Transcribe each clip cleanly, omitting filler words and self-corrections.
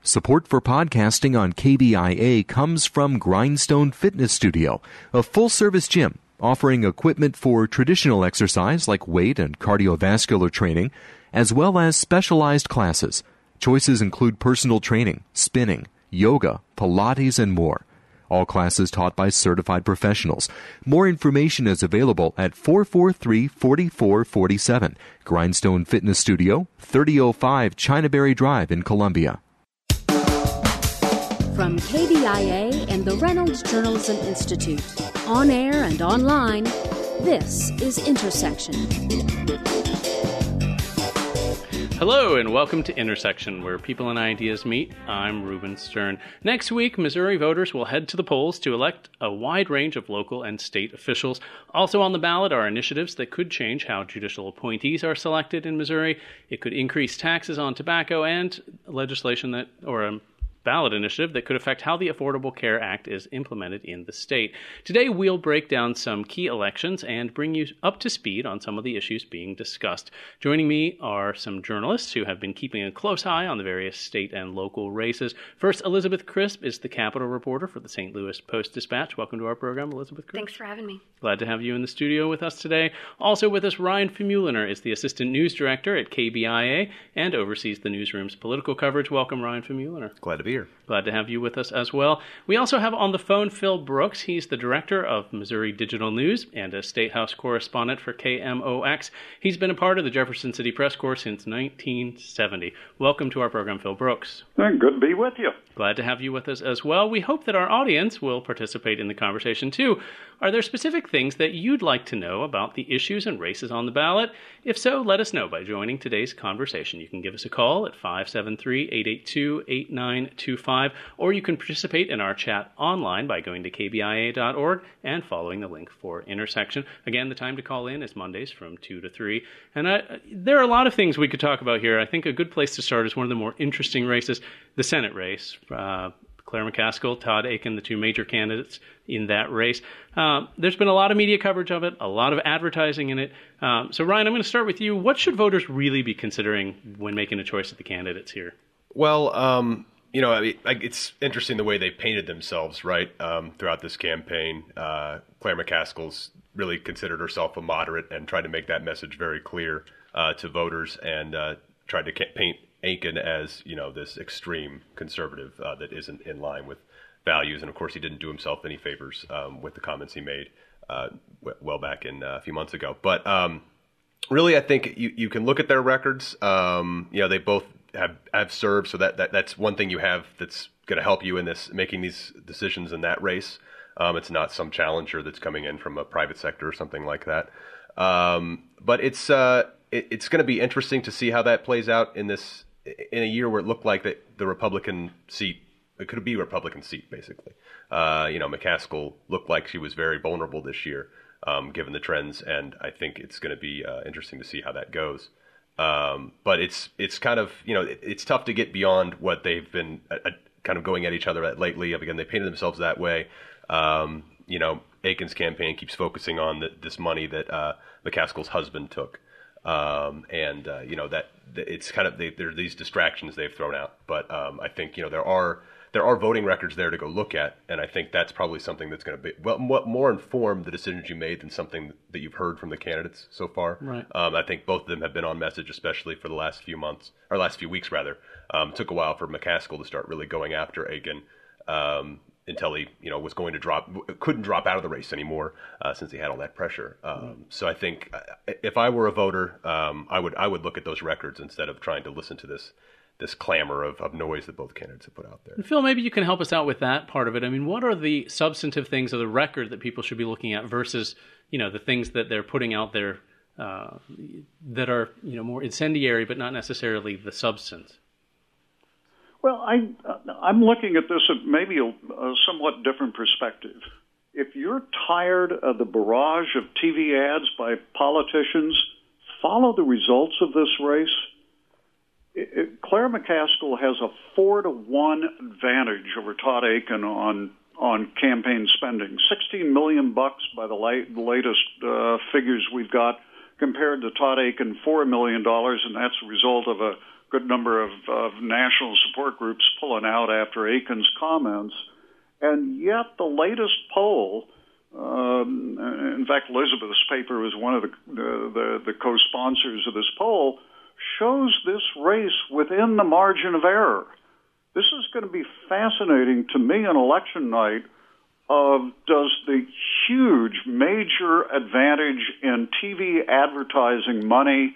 Support for podcasting on KBIA comes from Grindstone Fitness Studio, a full-service gym offering equipment for traditional exercise like weight and cardiovascular training, as well as specialized classes. Choices include personal training, spinning, yoga, Pilates, and more. All classes taught by certified professionals. More information is available at 443-4447. Grindstone Fitness Studio, 3005 Chinaberry Drive in Columbia. From KBIA and the Reynolds Journalism Institute, on air and online, this is Intersection. Hello and welcome to Intersection, where people and ideas meet. I'm Ruben Stern. Next week, Missouri voters will head to the polls to elect a wide range of local and state officials. Also on the ballot are initiatives that could change how judicial appointees are selected in Missouri. It could increase taxes on tobacco and legislation that, or a ballot initiative that could affect how the Affordable Care Act is implemented in the state. Today, we'll break down some key elections and bring you up to speed on some of the issues being discussed. Joining me are some journalists who have been keeping a close eye on the various state and local races. First, Elizabeth Crisp is the Capitol reporter for the St. Louis Post-Dispatch. Welcome to our program, Elizabeth Crisp. Thanks for having me. Glad to have you in the studio with us today. Also with us, Ryan Famuliner is the Assistant News Director at KBIA and oversees the newsroom's political coverage. Welcome, Ryan Famuliner. Glad to be here. Glad to have you with us as well. We also have on the phone Phil Brooks. He's the Director of Missouri Digital News and a State House correspondent for KMOX. He's been a part of the Jefferson City Press Corps since 1970. Welcome to our program, Phil Brooks. Good to be with you. Glad to have you with us as well. We hope that our audience will participate in the conversation too. Are there specific things that you'd like to know about the issues and races on the ballot? If so, let us know by joining today's conversation. You can give us a call at 573-882-8925, or you can participate in our chat online by going to kbia.org and following the link for Intersection. Again, the time to call in is Mondays from 2 to 3. And there are a lot of things we could talk about here. I think a good place to start is one of the more interesting races, the Senate race. Claire McCaskill, Todd Akin, the two major candidates in that race. There's been a lot of media coverage of it, a lot of advertising in it. So, Ryan, I'm going to start with you. What should voters really be considering when making a choice of the candidates here? Well, it's interesting the way they painted themselves, right, throughout this campaign. Claire McCaskill's really considered herself a moderate and tried to make that message very clear to voters and tried to paint Akin as, this extreme conservative that isn't in line with values. And of course, he didn't do himself any favors with the comments he made well back in a few months ago. But really, I think you can look at their records. They both have served. So that's one thing you have that's going to help you in this, making these decisions in that race. It's not some challenger that's coming in from a private sector or something like that. But it's going to be interesting to see how that plays out in a year where it looked like the Republican seat, it could be a Republican seat, basically. McCaskill looked like she was very vulnerable this year, given the trends, and I think it's going to be interesting to see how that goes. But it's kind of, it's tough to get beyond what they've been kind of going at each other at lately. Again, they painted themselves that way. Akin's campaign keeps focusing on this money that McCaskill's husband took. That it's kind of, there are these distractions they've thrown out, but I think there are voting records there to go look at, and I think that's probably something that's going to be more inform the decisions you made than something that you've heard from the candidates so far. Right. I think both of them have been on message, especially for the last few weeks rather. It took a while for McCaskill to start really going after Akin. Until he, was going to couldn't drop out of the race anymore since he had all that pressure. So I think if I were a voter, I would look at those records instead of trying to listen to this clamor of noise that both candidates have put out there. And Phil, maybe you can help us out with that part of it. I mean, what are the substantive things of the record that people should be looking at versus, the things that they're putting out there that are, more incendiary, but not necessarily the substance? Well, I'm looking at this at maybe a somewhat different perspective. If you're tired of the barrage of TV ads by politicians, follow the results of this race. Claire McCaskill has a 4-to-1 advantage over Todd Akin on campaign spending. $16 million by the latest figures we've got, compared to Todd Akin $4 million, and that's a result of a good number of national support groups pulling out after Aiken's comments. And yet the latest poll, in fact, Elizabeth's paper was one of the co-sponsors of this poll, shows this race within the margin of error. This is going to be fascinating to me on election night. Does the huge major advantage in TV advertising money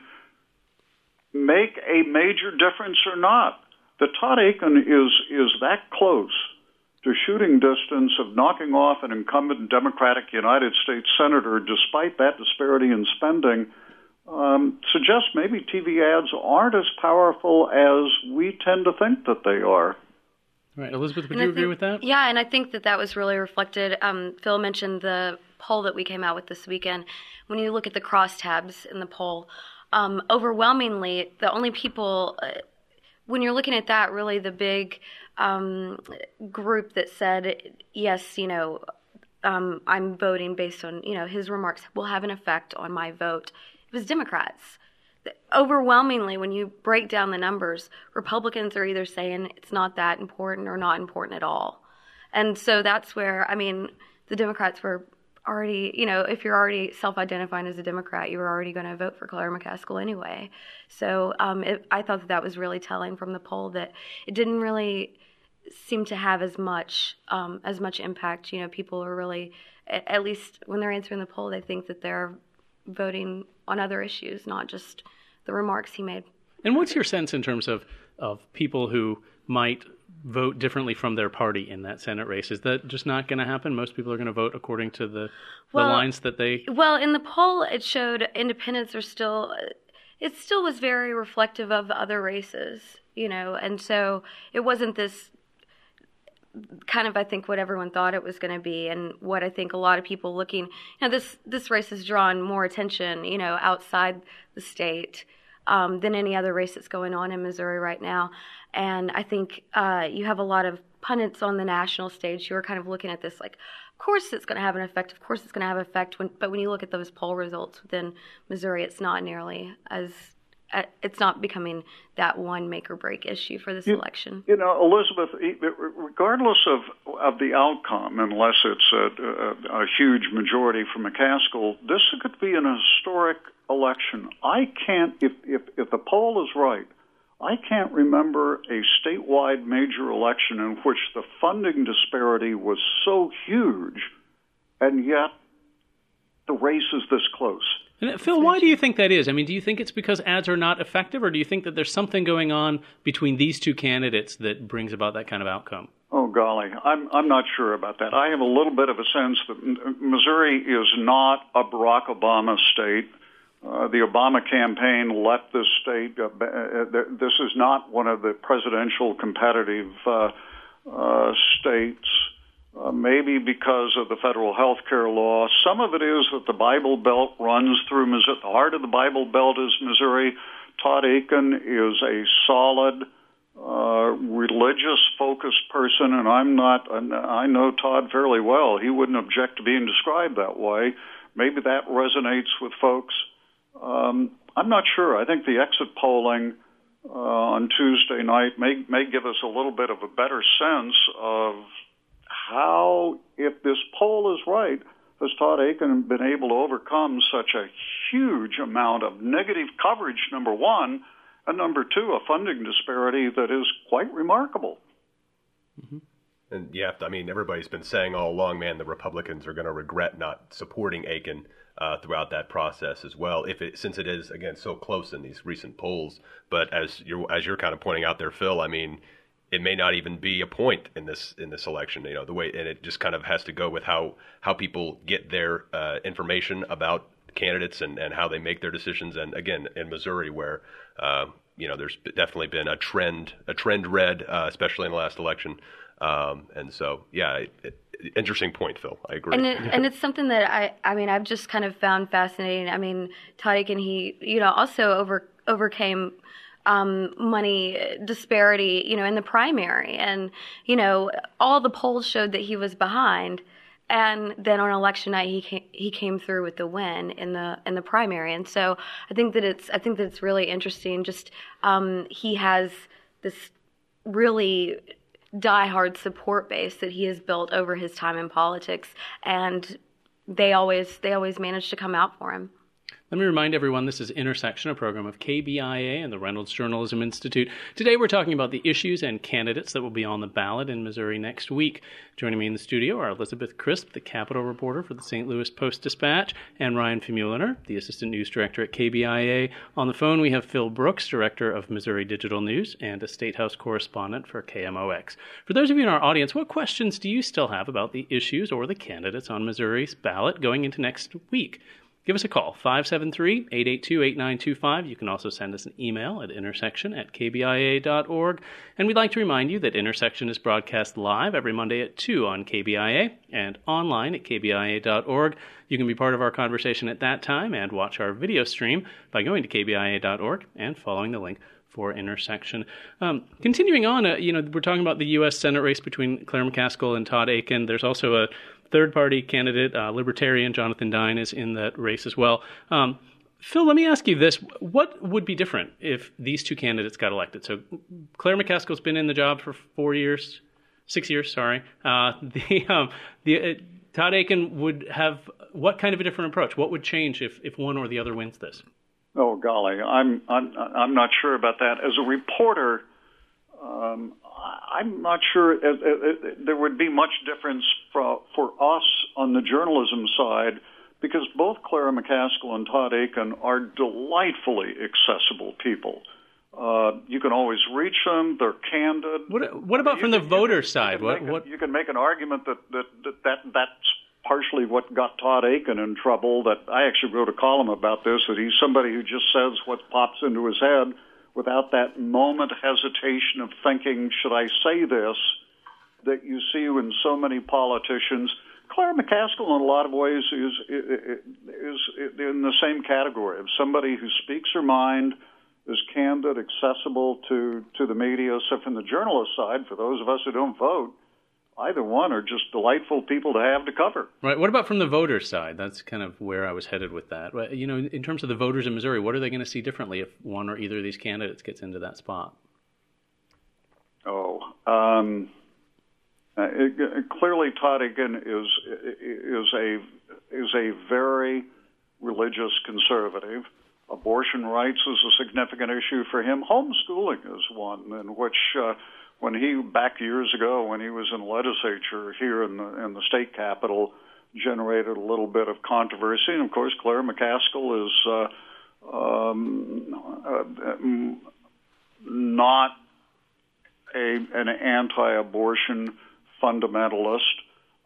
make a major difference or not? The Todd Akin is that close to shooting distance of knocking off an incumbent Democratic United States senator, despite that disparity in spending, suggests maybe TV ads aren't as powerful as we tend to think that they are. Right. Elizabeth, would you agree with that? Yeah, and I think that was really reflected. Phil mentioned the poll that we came out with this weekend. When you look at the crosstabs in the poll, overwhelmingly, the only people, when you're looking at that, really the big group that said, yes, I'm voting based on, his remarks will have an effect on my vote, it was Democrats. Overwhelmingly, when you break down the numbers, Republicans are either saying it's not that important or not important at all. And so that's where, the Democrats were already, if you're already self-identifying as a Democrat, you were already going to vote for Claire McCaskill anyway. So I thought that was really telling from the poll, that it didn't really seem to have as much impact. People are really, at least when they're answering the poll, they think that they're voting on other issues, not just the remarks he made. And what's your sense in terms of people who might vote differently from their party in that Senate race? Is that just not going to happen? Most people are going to vote according to the lines that they... Well, in the poll, it showed independents are still... It still was very reflective of other races, and so it wasn't this kind of, I think, what everyone thought it was going to be, and what I think a lot of people looking, this race has drawn more attention, outside the state than any other race that's going on in Missouri right now. And I think you have a lot of pundits on the national stage who are kind of looking at this like, of course it's going to have an effect, of course it's going to have an effect, but when you look at those poll results within Missouri, it's not nearly as... It's not becoming that one make or break issue for this election. Elizabeth, regardless of the outcome, unless it's a huge majority for McCaskill, this could be an historic election. I can't, if the poll is right, I can't remember a statewide major election in which the funding disparity was so huge, and yet the race is this close. And Phil, why do you think that is? Do you think it's because ads are not effective, or do you think that there's something going on between these two candidates that brings about that kind of outcome? Oh, golly, I'm not sure about that. I have a little bit of a sense that Missouri is not a Barack Obama state. The Obama campaign left this state. This is not one of the presidential competitive states. Maybe because of the federal health care law. Some of it is that the Bible Belt runs through Missouri. The heart of the Bible Belt is Missouri. Todd Akin is a solid, religious-focused person, and I know Todd fairly well. He wouldn't object to being described that way. Maybe that resonates with folks. I'm not sure. I think the exit polling on Tuesday night may give us a little bit of a better sense of how, if this poll is right, has Todd Akin been able to overcome such a huge amount of negative coverage, number one, and number two, a funding disparity that is quite remarkable. Mm-hmm. And everybody's been saying all along, man, the Republicans are going to regret not supporting Akin throughout that process as well, since it is, again, so close in these recent polls. But as you're kind of pointing out there, Phil, it may not even be a point in this election, the way, and it just kind of has to go with how people get their information about candidates and how they make their decisions. And again, in Missouri, where there's definitely been a trend red, especially in the last election. And so, interesting point, Phil. I agree. And it's something that I've just kind of found fascinating. Todd Akin, he also overcame money disparity, in the primary. And, all the polls showed that he was behind. And then on election night, he came through with the win in the primary. And so I think that it's really interesting. Just he has this really diehard support base that he has built over his time in politics, and they always manage to come out for him. Let me remind everyone, this is Intersection, a program of KBIA and the Reynolds Journalism Institute. Today we're talking about the issues and candidates that will be on the ballot in Missouri next week. Joining me in the studio are Elizabeth Crisp, the Capitol reporter for the St. Louis Post-Dispatch, and Ryan Famuliner, the assistant news director at KBIA. On the phone we have Phil Brooks, director of Missouri Digital News and a State House correspondent for KMOX. For those of you in our audience, what questions do you still have about the issues or the candidates on Missouri's ballot going into next week? Give us a call, 573-882-8925. You can also send us an email at intersection@kbia.org. And we'd like to remind you that Intersection is broadcast live every Monday at 2 on KBIA and online at kbia.org. You can be part of our conversation at that time and watch our video stream by going to kbia.org and following the link for Intersection. Continuing on, we're talking about the U.S. Senate race between Claire McCaskill and Todd Akin. There's also a third-party candidate, Libertarian Jonathan Dine, is in that race as well. Phil, let me ask you this. What would be different if these two candidates got elected? So Claire McCaskill's been in the job for 6 years, sorry. Todd Akin would have what kind of a different approach? What would change if one or the other wins this? Oh, golly, I'm not sure about that. As a reporter, I'm not sure there would be much difference for us on the journalism side, because both Claire McCaskill and Todd Akin are delightfully accessible people. You can always reach them. They're candid. What about from the voter side? You can make an argument that's partially what got Todd Akin in trouble. That I actually wrote a column about this, that he's somebody who just says what pops into his head without that moment hesitation of thinking, should I say this, that you see in so many politicians. Claire McCaskill, in a lot of ways, is in the same category of somebody who speaks her mind, is candid, accessible to the media. So from the journalist side, for those of us who don't vote, either one are just delightful people to have to cover. Right. What about from the voter side? That's kind of where I was headed with that. In terms of the voters in Missouri, what are they going to see differently if one or either of these candidates gets into that spot? Clearly, Todd Akin is a very religious conservative. Abortion rights is a significant issue for him. Homeschooling is one in which, when he, back years ago, when he was in legislature here in the state capitol, generated a little bit of controversy. And of course, Claire McCaskill is not an anti-abortion fundamentalist.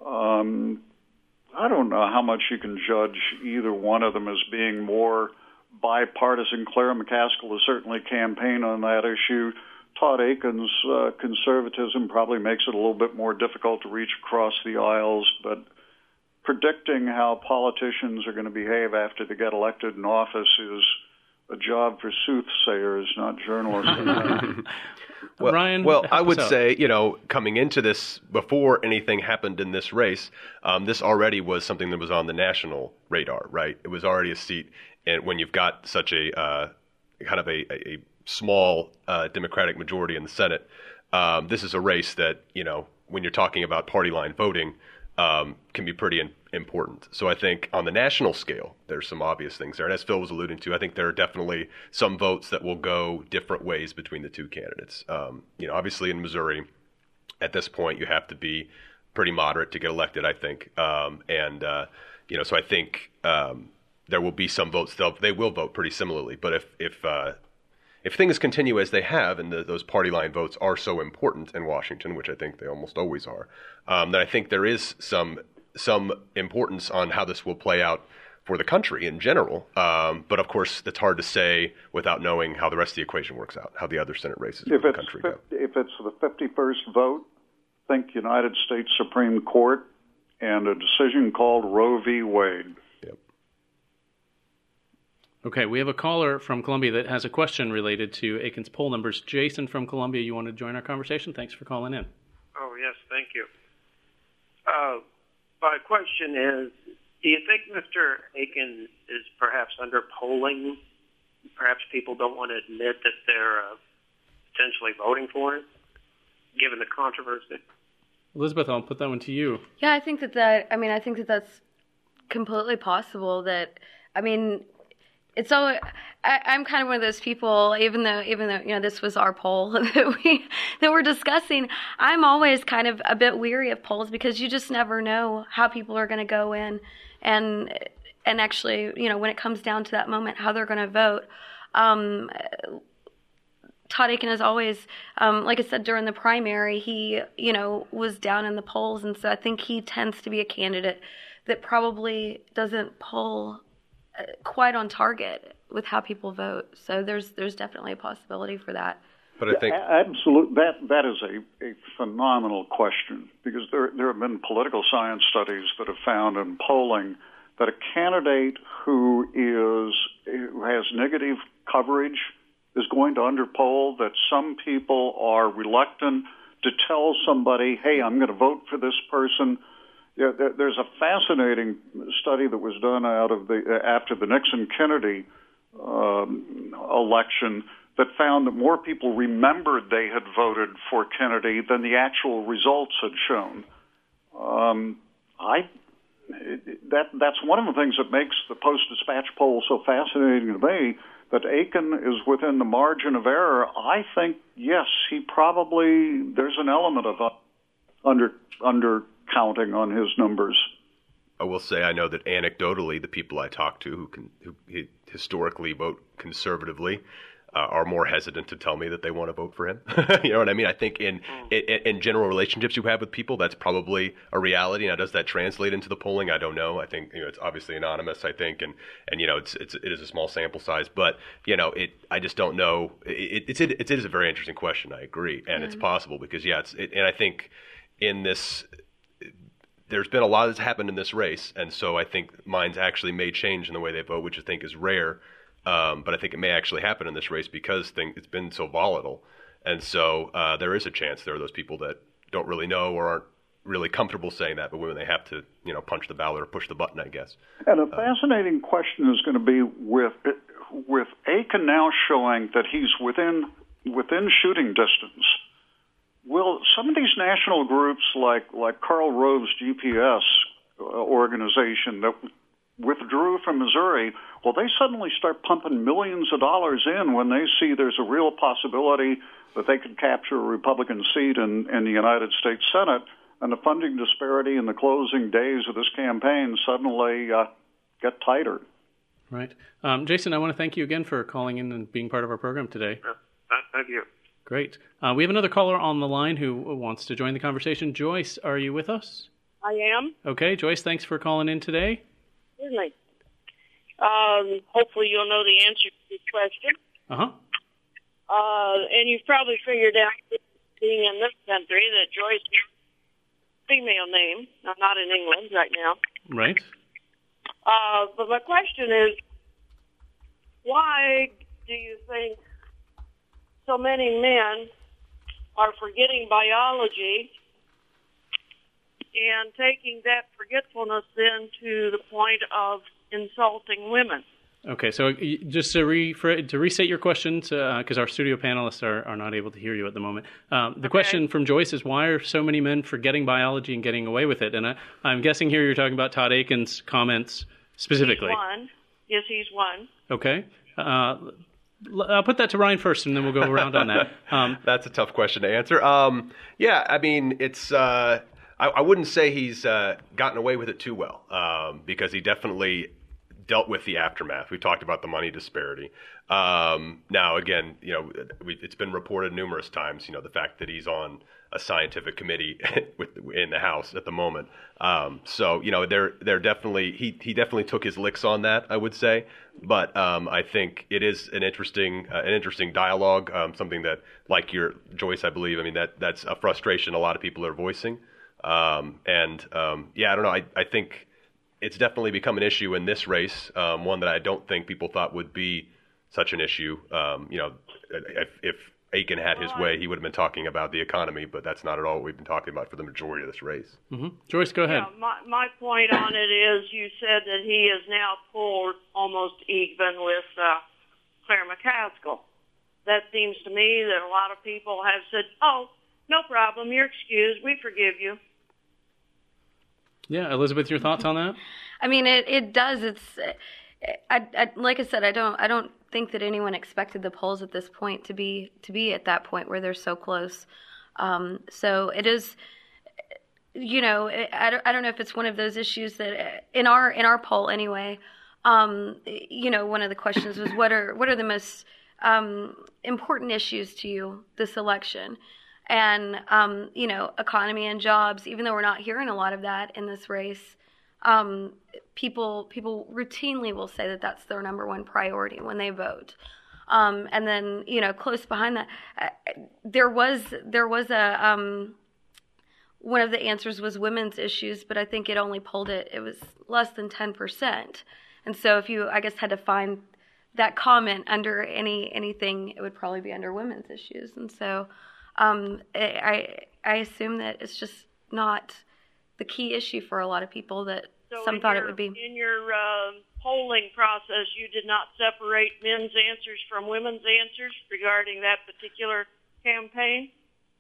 I don't know how much you can judge either one of them as being more bipartisan. Claire McCaskill has certainly campaigned on that issue. Todd Akin's conservatism probably makes it a little bit more difficult to reach across the aisles, but predicting how politicians are going to behave after they get elected in office is a job for soothsayers, not journalists. Ryan? Well, I would say, coming into this, before anything happened in this race, this already was something that was on the national radar, right? It was already a seat, and when you've got such a kind of a small Democratic majority in the Senate, this is a race that, when you're talking about party line voting, can be pretty important. So I think on the national scale, there's some obvious things there. And as Phil was alluding to, I think there are definitely some votes that will go different ways between the two candidates. Obviously in Missouri, at this point, you have to be pretty moderate to get elected, I think. So I think there will be some votes. They will vote pretty similarly. But if things continue as they have, and those party line votes are so important in Washington, which I think they almost always are, then I think there is some importance on how this will play out for the country in general. But of course, it's hard to say without knowing how the rest of the equation works out, how the other Senate races in the country go. If it's the 51st vote, think United States Supreme Court and a decision called Roe v. Wade. Okay, we have a caller from Columbia that has a question related to Akin's poll numbers. Jason from Columbia, you want to join our conversation? Thanks for calling in. Oh, yes, thank you. My question is, do you think Mr. Akin is perhaps underpolling? Perhaps people don't want to admit that they're potentially voting for him, given the controversy? Elizabeth, I'll put that one to you. Yeah, I think that's completely possible. It's so. I'm kind of one of those people. Even though this was our poll that we're discussing, I'm always kind of a bit weary of polls because you just never know how people are going to go in and actually, when it comes down to that moment, how they're going to vote. Todd Akin is always, like I said, during the primary, he, was down in the polls. And so I think he tends to be a candidate that probably doesn't poll quite on target with how people vote. So there's definitely a possibility for that. But I think absolutely that is a phenomenal question, because there have been political science studies that have found in polling that a candidate who has negative coverage is going to underpoll, that some people are reluctant to tell somebody, hey, I'm going to vote for this person. Yeah, there's a fascinating study that was done after the Nixon-Kennedy election that found that more people remembered they had voted for Kennedy than the actual results had shown. That's one of the things that makes the Post-Dispatch poll so fascinating to me, that Akin is within the margin of error. I think, yes, there's an element of undercounting on his numbers. I will say I know that anecdotally, the people I talk to who historically vote conservatively are more hesitant to tell me that they want to vote for him. You know what I mean? I think in general relationships you have with people, that's probably a reality. Now, does that translate into the polling? I don't know. I think it's obviously anonymous. I think, and it is a small sample size, but I just don't know. It is a very interesting question. I agree, and it's possible because and I think in this. There's been a lot that's happened in this race, and so I think minds actually may change in the way they vote, which I think is rare. But I think it may actually happen in this race because it's been so volatile. And so there is a chance there are those people that don't really know or aren't really comfortable saying that, but when they have to, punch the ballot or push the button, I guess. And a fascinating question is going to be with Akin now showing that he's within shooting distance. Will some of these national groups like Karl Rove's GPS organization that withdrew from Missouri, will they suddenly start pumping millions of dollars in when they see there's a real possibility that they could capture a Republican seat in the United States Senate, and the funding disparity in the closing days of this campaign suddenly get tighter? Right. Jason, I want to thank you again for calling in and being part of our program today. Thank you. Great. We have another caller on the line who wants to join the conversation. Joyce, are you with us? I am. Okay, Joyce, thanks for calling in today. Certainly. Hopefully you'll know the answer to this question. Uh-huh. And you've probably figured out, being in this country, that Joyce is a female name. I'm not in England right now. Right. But my question is, why do you think so many men are forgetting biology and taking that forgetfulness then to the point of insulting women? Okay, so just to restate your question, because our studio panelists are not able to hear you at the moment. The question from Joyce is, why are so many men forgetting biology and getting away with it? And I'm guessing here you're talking about Todd Akin's comments specifically. He's one. Yes, he's one. Okay. I'll put that to Ryan first, and then we'll go around on that. That's a tough question to answer. Yeah, I mean, it's... I wouldn't say he's gotten away with it too well, because he definitely dealt with the aftermath. We talked about the money disparity. Now, again, it's been reported numerous times, the fact that he's on a scientific committee in the House at the moment. So, they're definitely he definitely took his licks on that, I would say. But I think it is an interesting dialogue, something that, like your Joyce, I believe. I mean, that's a frustration a lot of people are voicing. I don't know. I think it's definitely become an issue in this race, one that I don't think people thought would be such an issue. If Aiken had his way, he would have been talking about the economy, but that's not at all what we've been talking about for the majority of this race. Mm-hmm. Joyce, go ahead. Yeah, my point on it is you said that he is now pulled almost even with Claire McCaskill. That seems to me that a lot of people have said, oh, no problem, you're excused, we forgive you. Yeah, Elizabeth, your thoughts on that? I mean, it does. It's like I said, I don't think that anyone expected the polls at this point to be at that point where they're so close. So it is, I don't know if it's one of those issues that in our poll anyway. One of the questions was what are the most important issues to you this election, and economy and jobs. Even though we're not hearing a lot of that in this race. People routinely will say that that's their number one priority when they vote. And then, close behind that, there was a, one of the answers was women's issues, but I think it only polled it was less than 10%. And so if you, I guess, had to find that comment under anything, it would probably be under women's issues. And so I assume that it's just not the key issue for a lot of people that some thought it would be. In your polling process, you did not separate men's answers from women's answers regarding that particular campaign?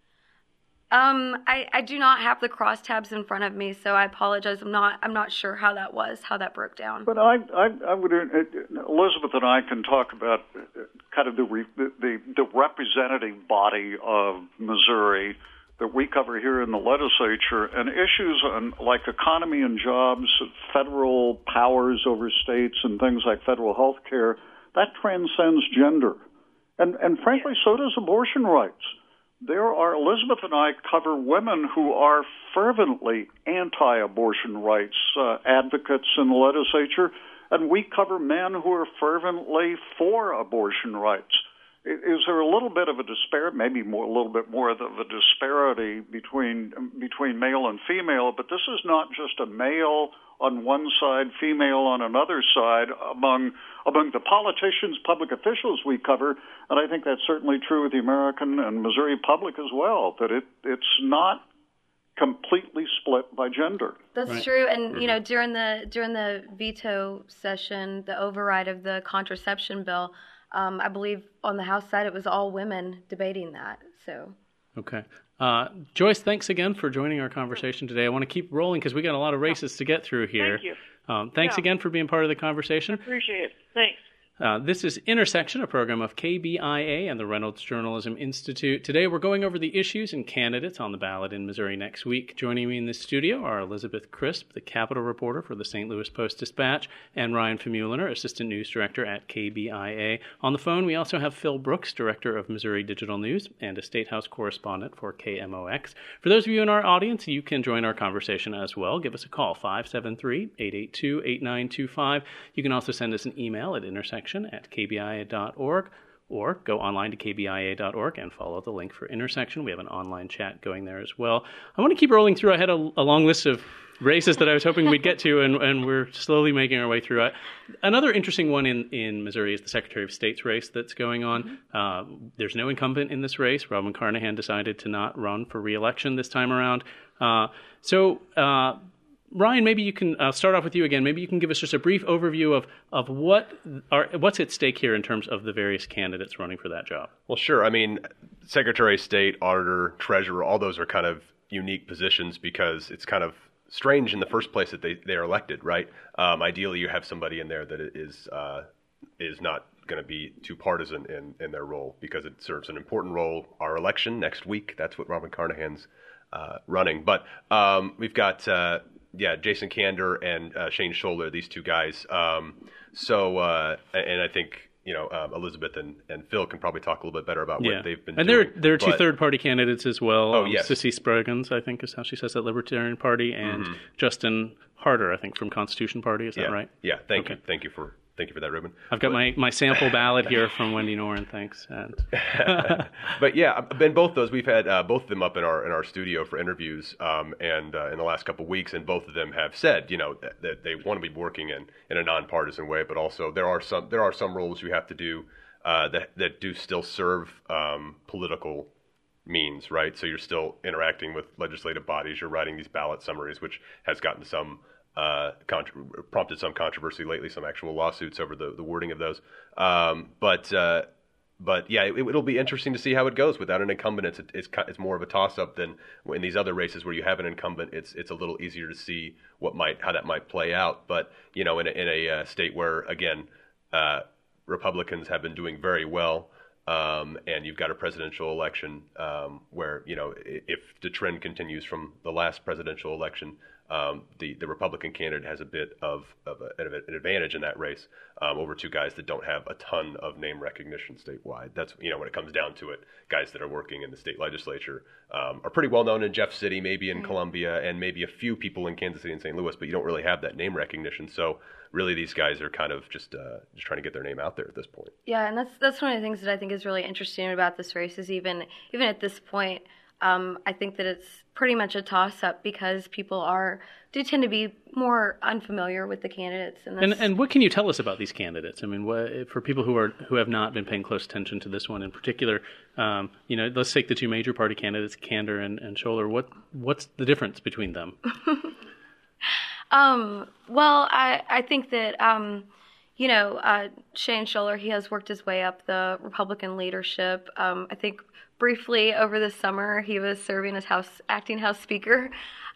I do not have the crosstabs in front of me, so I apologize. I'm not sure how that broke down. But I would, Elizabeth and I can talk about kind of the representative body of Missouri that we cover here in the legislature, and issues on like economy and jobs, federal powers over states, and things like federal health care, that transcends gender. And frankly, so does abortion rights. Elizabeth and I cover women who are fervently anti-abortion rights advocates in the legislature, and we cover men who are fervently for abortion rights. Is there a little bit of a maybe a little bit more of a disparity between male and female? But this is not just a male on one side, female on another side among the politicians, public officials we cover, and I think that's certainly true with the American and Missouri public as well. That it's not completely split by gender. That's right. True, and during the veto session, the override of the contraception bill. I believe on the House side, it was all women debating that. So. Okay. Joyce, thanks again for joining our conversation today. I want to keep rolling because we got a lot of races to get through here. Thank you. Thanks again for being part of the conversation. I appreciate it. Thanks. This is Intersection, a program of KBIA and the Reynolds Journalism Institute. Today we're going over the issues and candidates on the ballot in Missouri next week. Joining me in the studio are Elizabeth Crisp, the Capitol reporter for the St. Louis Post-Dispatch, and Ryan Famuliner, Assistant News Director at KBIA. On the phone we also have Phil Brooks, Director of Missouri Digital News and a State House correspondent for KMOX. For those of you in our audience, you can join our conversation as well. Give us a call, 573-882-8925. You can also send us an email at intersection@kbia.org, or go online to kbia.org and follow the link for Intersection. We have an online chat going there as well. I want to keep rolling through. I had a long list of races that I was hoping we'd get to, and we're slowly making our way through it. Another interesting one in Missouri is the Secretary of State's race that's going on. There's no incumbent in this race. Robin Carnahan decided to not run for re-election this time around. Ryan, maybe you can start off with you again. Maybe you can give us just a brief overview of what's at stake here in terms of the various candidates running for that job. Well, sure. I mean, Secretary of State, Auditor, Treasurer, all those are kind of unique positions because it's kind of strange in the first place that they are elected, right? Ideally, you have somebody in there that is not going to be too partisan in their role because it serves an important role. Our election next week, that's what Robin Carnahan's running. But we've got... Jason Kander and Shane Scholler, these two guys. And I think Elizabeth and Phil can probably talk a little bit better about what they've been doing. And there are two third-party candidates as well. Oh, yes. Sissy Spraggins, I think is how she says that, Libertarian Party, and Justin Harder, I think, from Constitution Party. Is that right? Yeah. Thank you. Thank you for that, Ruben. I've got my sample ballot here from Wendy Noren. Thanks. And But in both those, we've had both of them up in our studio for interviews, and in the last couple of weeks, and both of them have said, that they want to be working in a nonpartisan way, but also there are some roles you have to do that do still serve political means, right? So you're still interacting with legislative bodies. You're writing these ballot summaries, which has gotten some prompted some controversy lately, some actual lawsuits over the wording of those. But yeah, it'll be interesting to see how it goes. Without an incumbent, it's more of a toss-up than in these other races where you have an incumbent. It's a little easier to see how that might play out. But in a state where again Republicans have been doing very well, and you've got a presidential election where if the trend continues from the last presidential election, the Republican candidate has a bit of an advantage in that race over two guys that don't have a ton of name recognition statewide. That's when it comes down to it, guys that are working in the state legislature are pretty well known in Jeff City, maybe in Columbia, and maybe a few people in Kansas City and St. Louis, but you don't really have that name recognition. So really, these guys are kind of just trying to get their name out there at this point. Yeah, and that's one of the things that I think is really interesting about this race is even at this point. I think that it's pretty much a toss-up because people do tend to be more unfamiliar with the candidates. And what can you tell us about these candidates? I mean, for people who have not been paying close attention to this one in particular, let's take the two major party candidates, Kander and Scholer. What's the difference between them? Well, I think that Shane Scholer, he has worked his way up the Republican leadership. I think briefly over the summer he was serving as acting House Speaker.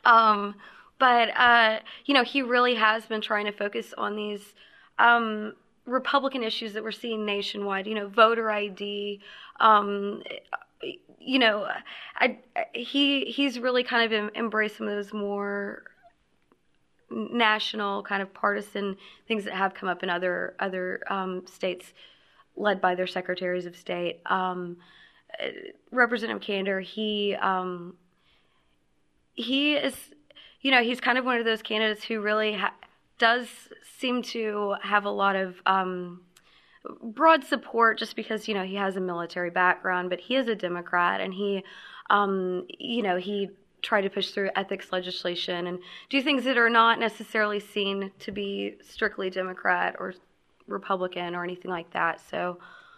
But he really has been trying to focus on these Republican issues that we're seeing nationwide, voter ID. He's really kind of embraced some of those more national kind of partisan things that have come up in other states led by their secretaries of state. Representative Kander, he is, he's kind of one of those candidates who really does seem to have a lot of broad support just because, he has a military background, but he is a Democrat and he tried to push through ethics legislation and do things that are not necessarily seen to be strictly Democrat or Republican or anything like that. So,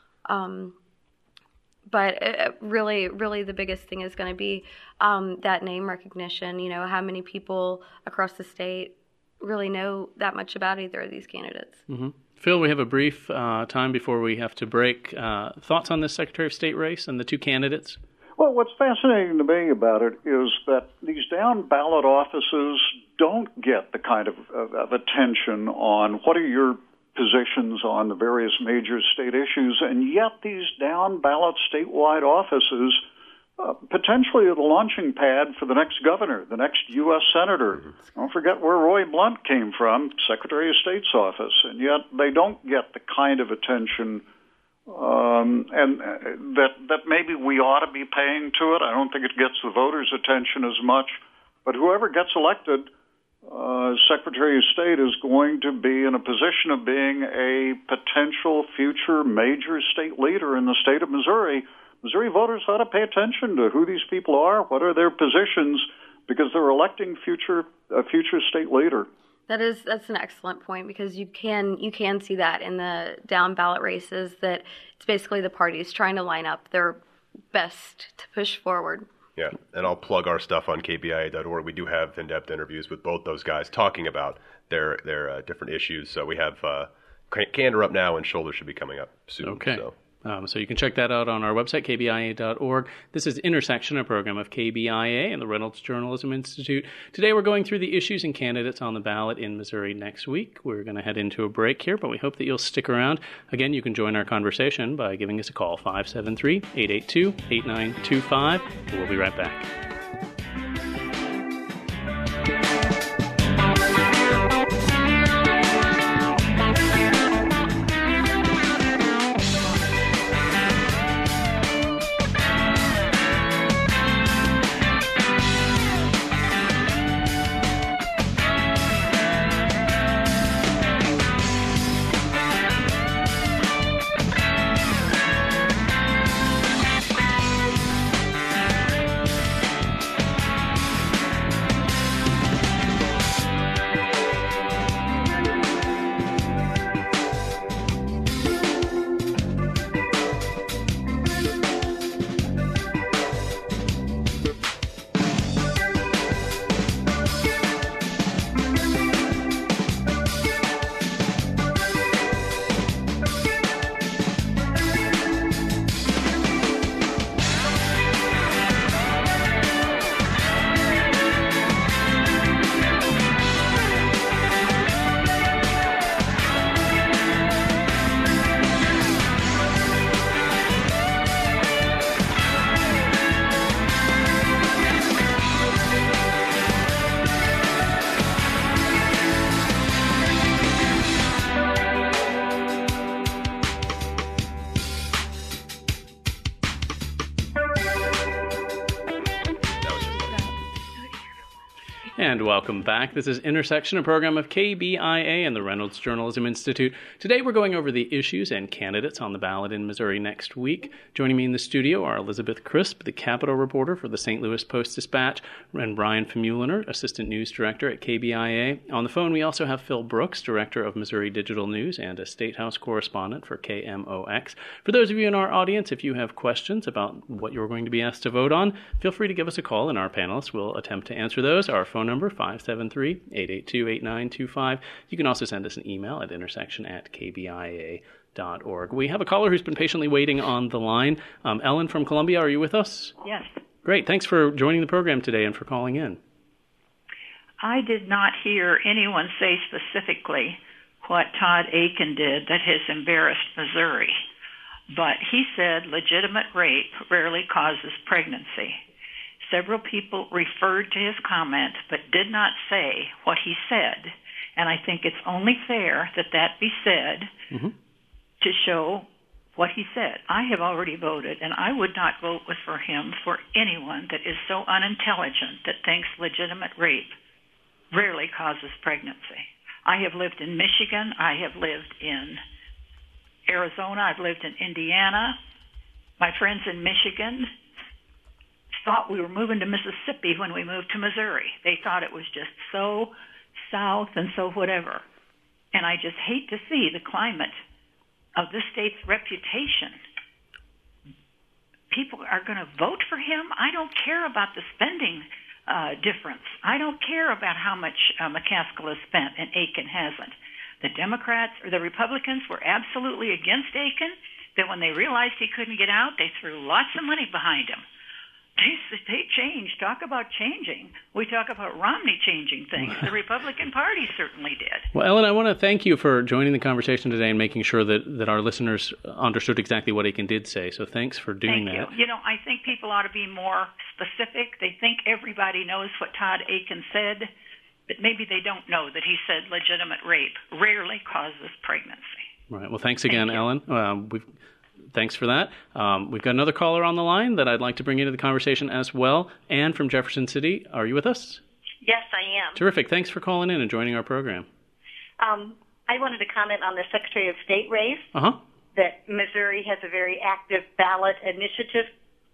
but really the biggest thing is going to be that name recognition, how many people across the state really know that much about either of these candidates. Mm-hmm. Phil, we have a brief time before we have to break. Thoughts on this Secretary of State race and the two candidates? Well, what's fascinating to me about it is that these down-ballot offices don't get the kind of attention on what are your positions on the various major state issues, and yet these down-ballot statewide offices potentially are the launching pad for the next governor, the next U.S. senator. Mm-hmm. Don't forget where Roy Blunt came from, Secretary of State's office, and yet they don't get the kind of attention and that maybe we ought to be paying to it. I don't think it gets the voters' attention as much, but whoever gets elected Secretary of State is going to be in a position of being a potential future major state leader in the state of Missouri. Missouri voters ought to pay attention to who these people are, what are their positions, because they're electing a future state leader. That's an excellent point because you can see that in the down ballot races that it's basically the parties trying to line up their best to push forward. Yeah, and I'll plug our stuff on kbia.org. We do have in-depth interviews with both those guys talking about their different issues. So we have Kander up now, and Scholer should be coming up soon. Okay. So you can check that out on our website, kbia.org. This is Intersection, a program of KBIA and the Reynolds Journalism Institute. Today we're going through the issues and candidates on the ballot in Missouri next week. We're going to head into a break here, but we hope that you'll stick around. Again, you can join our conversation by giving us a call, 573-882-8925. We'll be right back. And welcome back. This is Intersection, a program of KBIA and the Reynolds Journalism Institute. Today we're going over the issues and candidates on the ballot in Missouri next week. Joining me in the studio are Elizabeth Crisp, the Capitol reporter for the St. Louis Post-Dispatch, and Brian Famuliner, Assistant News Director at KBIA. On the phone we also have Phil Brooks, Director of Missouri Digital News and a State House correspondent for KMOX. For those of you in our audience, if you have questions about what you're going to be asked to vote on, feel free to give us a call and our panelists will attempt to answer those. Our phone number, 573-882-8925. You can also send us an email at intersection@kbia.org. We have a caller who's been patiently waiting on the line. Ellen from Columbia, are you with us? Yes. Great. Thanks for joining the program today and for calling in. I did not hear anyone say specifically what Todd Akin did that has embarrassed Missouri, but he said legitimate rape rarely causes pregnancy. Several people referred to his comment but did not say what he said, and I think it's only fair that that be said to show what he said. I have already voted, and I would not vote for him for anyone that is so unintelligent that thinks legitimate rape rarely causes pregnancy. I have lived in Michigan. I have lived in Arizona. I've lived in Indiana. My friends in Michigan thought we were moving to Mississippi when we moved to Missouri. They thought it was just so south and so whatever. And I just hate to see the climate of this state's reputation. People are going to vote for him. I don't care about the spending difference. I don't care about how much McCaskill has spent and Akin hasn't. The Democrats or the Republicans were absolutely against Akin. Then when they realized he couldn't get out, they threw lots of money behind him. They changed. Talk about changing. We talk about Romney changing things. The Republican Party certainly did. Well, Ellen, I want to thank you for joining the conversation today and making sure that our listeners understood exactly what Akin did say. So thanks for doing that. Thank you. You know, I think people ought to be more specific. They think everybody knows what Todd Akin said, but maybe they don't know that he said legitimate rape rarely causes pregnancy. Right. Well, thanks again, Ellen. Thanks for that. We've got another caller on the line that I'd like to bring into the conversation as well. Ann from Jefferson City, are you with us? Yes, I am. Terrific. Thanks for calling in and joining our program. I wanted to comment on the Secretary of State race, that Missouri has a very active ballot initiative,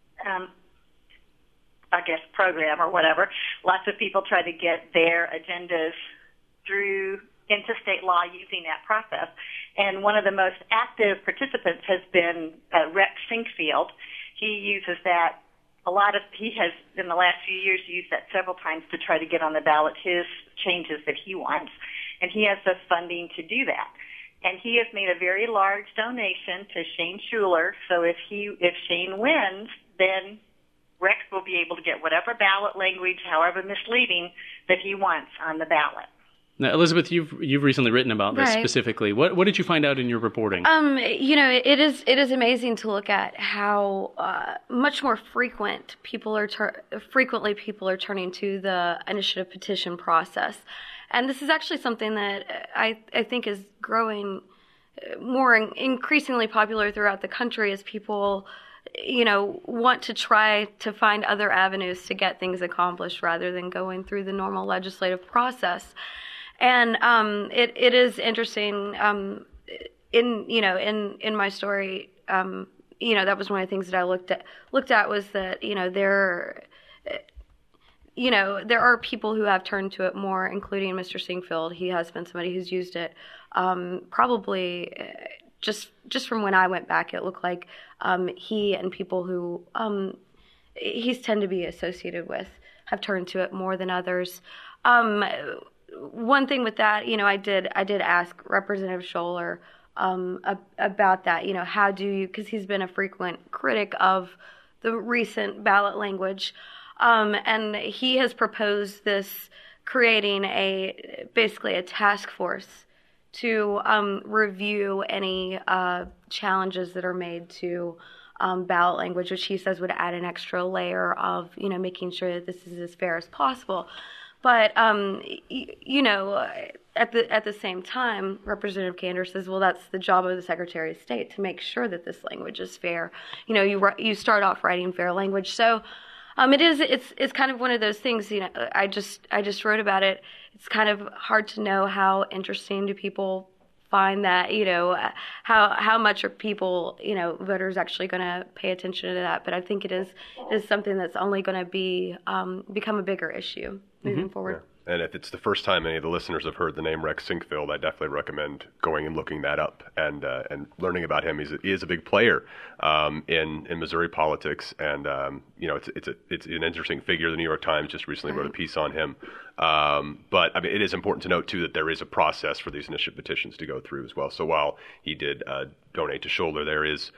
program or whatever. Lots of people try to get their agendas through into state law using that process. And one of the most active participants has been Rex Sinkfield. He uses that he has, in the last few years, used that several times to try to get on the ballot his changes that he wants. And he has the funding to do that. And he has made a very large donation to Shane Schuler. So if Shane wins, then Rex will be able to get whatever ballot language, however misleading, that he wants on the ballot. Now, Elizabeth, you've recently written about this specifically. What did you find out in your reporting? It is amazing to look at how much more frequently people are turning to the initiative petition process, and this is actually something that I think is growing more increasingly popular throughout the country as people want to try to find other avenues to get things accomplished rather than going through the normal legislative process. And it is interesting. In my story, that was one of the things that I looked at was that there are people who have turned to it more, including Mr. Sinkfield. He has been somebody who's used it probably just from when I went back. It looked like he and people who he's tend to be associated with have turned to it more than others. One thing with that, I did ask Representative Scholer about that. How do you, because he's been a frequent critic of the recent ballot language, and he has proposed this creating basically a task force to review any challenges that are made to ballot language, which he says would add an extra layer of making sure that this is as fair as possible. But, at the same time, Representative Kander says, well, that's the job of the Secretary of State to make sure that this language is fair. You start off writing fair language. So It's kind of one of those things. I just wrote about it. It's kind of hard to know how interesting do people find that. How much are people, voters actually going to pay attention to that? But I think it is something that's only going to be become a bigger issue moving forward. Yeah. And if it's the first time any of the listeners have heard the name Rex Sinquefield, I definitely recommend going and looking that up and learning about him. He is a big player in Missouri politics, and it's an interesting figure. The New York Times just recently wrote a piece on him. But I mean, it is important to note too that there is a process for these initiative petitions to go through as well. So while he did donate to Scholler, there is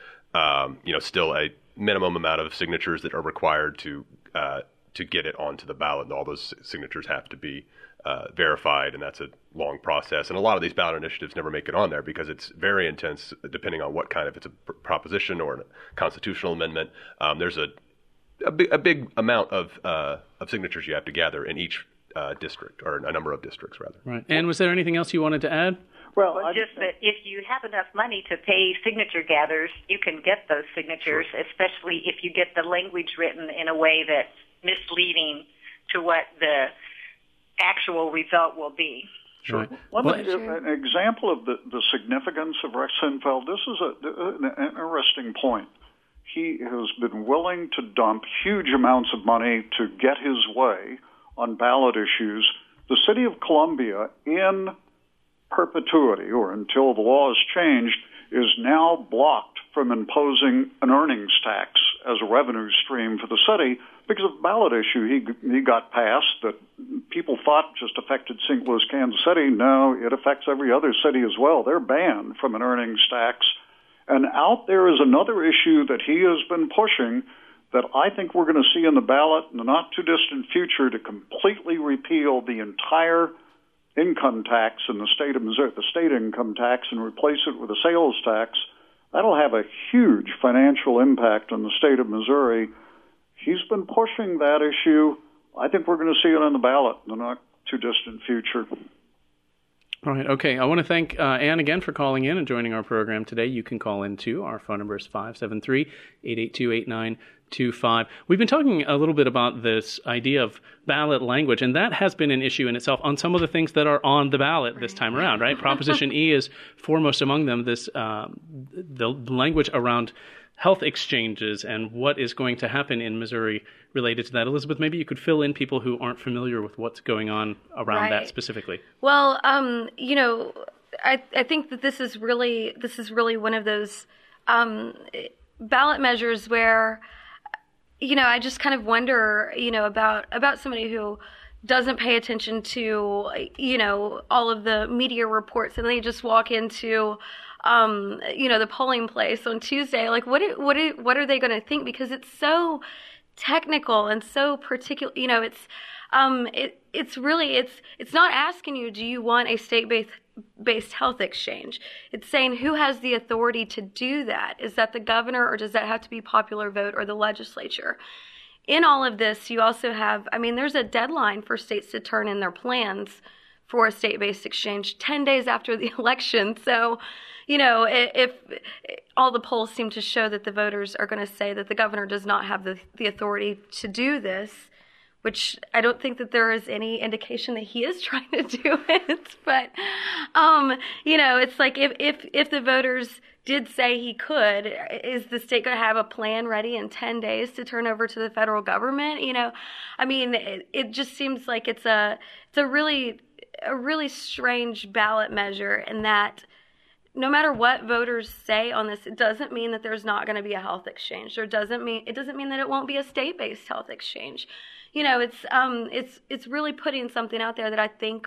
still a minimum amount of signatures that are required to get it onto the ballot, and all those signatures have to be verified, and that's a long process. And a lot of these ballot initiatives never make it on there because it's very intense, depending on what kind of, it's a proposition or a constitutional amendment. There's a big amount of signatures you have to gather in each district, or a number of districts, rather. Right. And was there anything else you wanted to add? Well, just that if you have enough money to pay signature gatherers, you can get those signatures, especially if you get the language written in a way that's misleading to what the actual result will be. Sure. An example of the significance of Rex Sinquefield, this is an interesting point. He has been willing to dump huge amounts of money to get his way on ballot issues. The city of Columbia, in perpetuity, or until the law is changed, is now blocked from imposing an earnings tax as a revenue stream for the city because of a ballot issue he got passed that people thought just affected St. Louis, Kansas City. No, it affects every other city as well. They're banned from an earnings tax. And out there is another issue that he has been pushing that I think we're going to see in the ballot in the not-too-distant future, to completely repeal the entire income tax in the state of Missouri, the state income tax, and replace it with a sales tax. That'll have a huge financial impact on the state of Missouri. He's been pushing that issue. I think we're going to see it on the ballot in the not-too-distant future. All right. Okay. I want to thank Ann again for calling in and joining our program today. You can call in too. Our phone number is 573-882-8925. We've been talking a little bit about this idea of ballot language, and that has been an issue in itself on some of the things that are on the ballot this time around, right? Proposition E is foremost among them, this the language around health exchanges and what is going to happen in Missouri related to that. Elizabeth, maybe you could fill in people who aren't familiar with what's going on around that specifically. Well, I think that this is really one of those ballot measures where, I just kind of wonder, about somebody who doesn't pay attention to, all of the media reports, and they just walk into the polling place on Tuesday. Like, what are they going to think? Because it's so technical and so particular. It's not asking you, do you want a state-based health exchange? It's saying, who has the authority to do that? Is that the governor, or does that have to be popular vote or the legislature? In all of this, you also have, there's a deadline for states to turn in their plans for a state-based exchange 10 days after the election. So, if all the polls seem to show that the voters are going to say that the governor does not have the authority to do this, which I don't think that there is any indication that he is trying to do it. But, it's like if the voters did say he could, is the state going to have a plan ready in 10 days to turn over to the federal government? It just seems like it's a really strange ballot measure, in that no matter what voters say on this, it doesn't mean that there's not going to be a health exchange. It doesn't mean that it won't be a state-based health exchange. It's really putting something out there that I think,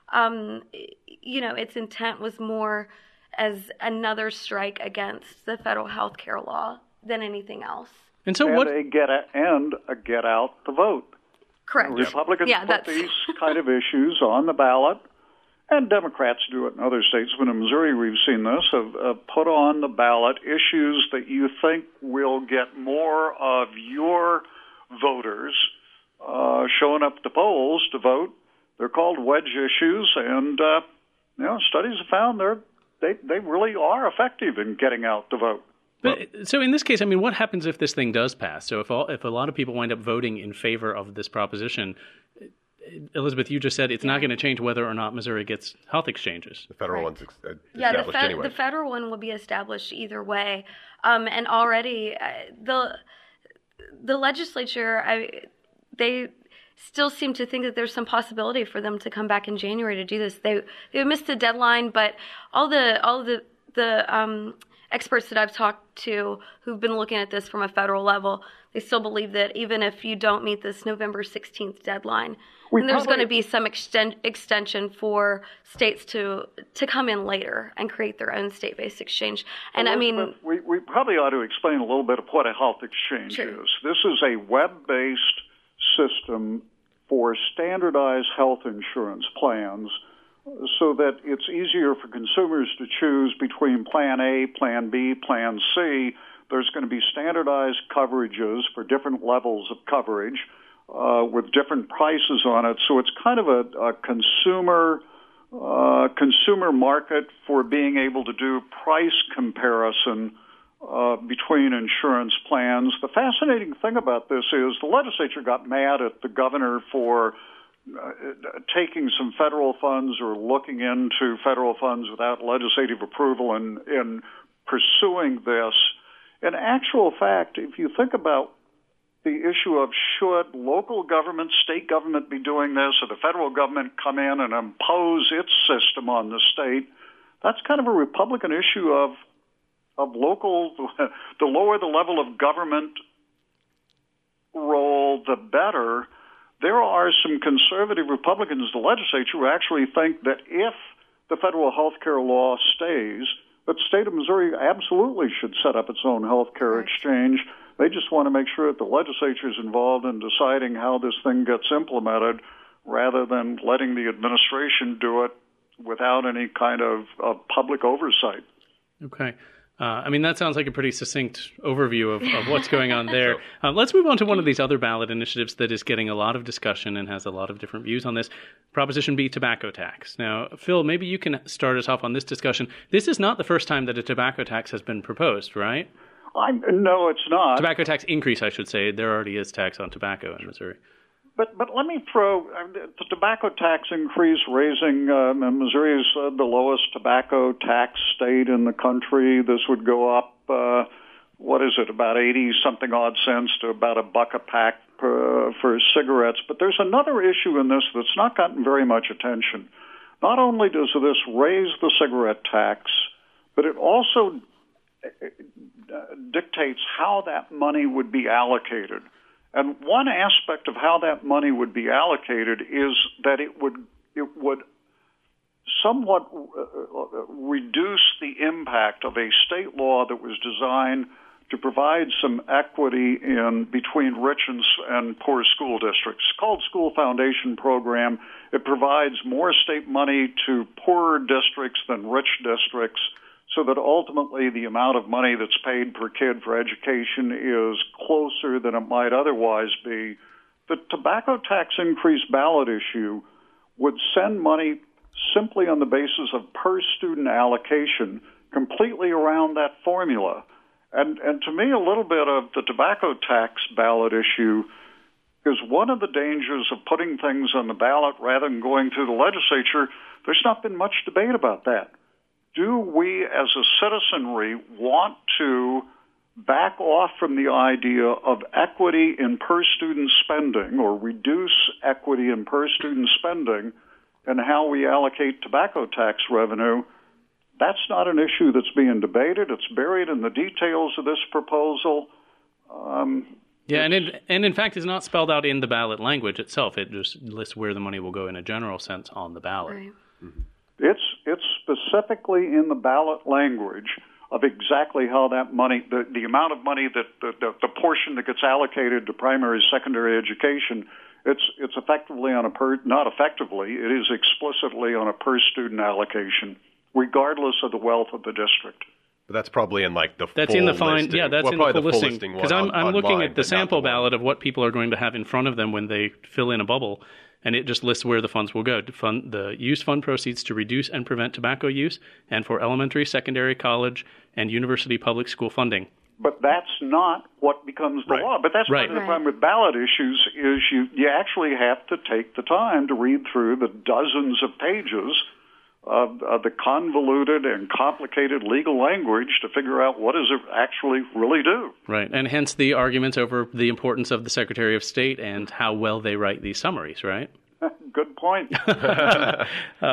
its intent was more as another strike against the federal health care law than anything else. And so a get out the vote. Correct. Republicans put these kind of issues on the ballot, and Democrats do it in other states. But in Missouri, we've seen this, put on the ballot issues that you think will get more of your voters showing up at the polls to vote. They're called wedge issues, and studies have found they really are effective in getting out the vote. But so in this case, I mean, what happens if this thing does pass? So if a lot of people wind up voting in favor of this proposition, Elizabeth, you just said it's not going to change whether or not Missouri gets health exchanges. The federal one's established anyway. The federal one will be established either way. And already the legislature, they still seem to think that there's some possibility for them to come back in January to do this. They missed the deadline, but all the experts that I've talked to who've been looking at this from a federal level, they still believe that even if you don't meet this November 16th deadline, then there's going to be some extension for states to come in later and create their own state-based exchange. And we probably ought to explain a little bit of what a health exchange is. This is a web-based system for standardized health insurance plans so that it's easier for consumers to choose between Plan A, Plan B, Plan C. There's going to be standardized coverages for different levels of coverage with different prices on it. So it's kind of a consumer market for being able to do price comparison between insurance plans. The fascinating thing about this is the legislature got mad at the governor for taking some federal funds or looking into federal funds without legislative approval and pursuing this. In actual fact, if you think about the issue of should local government, state government be doing this, or the federal government come in and impose its system on the state, that's kind of a Republican issue of local. The lower the level of government role, the better. There are some conservative Republicans in the legislature who actually think that if the federal health care law stays, that the state of Missouri absolutely should set up its own health care exchange. They just want to make sure that the legislature is involved in deciding how this thing gets implemented rather than letting the administration do it without any kind of public oversight. Okay. I mean, that sounds like a pretty succinct overview of what's going on there. Let's move on to one of these other ballot initiatives that is getting a lot of discussion and has a lot of different views on this, Proposition B, tobacco tax. Now, Phil, maybe you can start us off on this discussion. This is not the first time that a tobacco tax has been proposed, right? No, it's not. Tobacco tax increase, I should say. There already is tax on tobacco in Missouri. But let me throw the tobacco tax increase, raising Missouri is the lowest tobacco tax state in the country. This would go up, about 80-something odd cents to about $1 a pack for cigarettes. But there's another issue in this that's not gotten very much attention. Not only does this raise the cigarette tax, but it also dictates how that money would be allocated. And one aspect of how that money would be allocated is that it would somewhat reduce the impact of a state law that was designed to provide some equity in between rich and poor school districts. It's called School Foundation Program. It provides more state money to poorer districts than rich districts, so that ultimately the amount of money that's paid per kid for education is closer than it might otherwise be. The tobacco tax increase ballot issue would send money simply on the basis of per student allocation completely around that formula. And to me, a little bit of the tobacco tax ballot issue is one of the dangers of putting things on the ballot rather than going through the legislature. There's not been much debate about that. Do we as a citizenry want to back off from the idea of equity in per-student spending or reduce equity in per-student spending and how we allocate tobacco tax revenue? That's not an issue that's being debated. It's buried in the details of this proposal. And in fact, it's not spelled out in the ballot language itself. It just lists where the money will go in a general sense on the ballot. Right. Mm-hmm. It's specifically in the ballot language of exactly how that money, the amount of money that the portion that gets allocated to primary, secondary education, it's effectively on it is explicitly on a per student allocation, regardless of the wealth of the district. But that's probably in like the that's full in the fine, listing. yeah, that's well, in probably the full full listing because I'm looking at the sample ballot of what people are going to have in front of them when they fill in a bubble. And it just lists where the funds will go to fund the use fund proceeds to reduce and prevent tobacco use and for elementary, secondary, college, and university public school funding. But that's not what becomes the law. But that's part of the problem with ballot issues is you actually have to take the time to read through the dozens of pages of the convoluted and complicated legal language to figure out what does it actually really do. Right, and hence the arguments over the importance of the Secretary of State and how well they write these summaries, right? Good point. But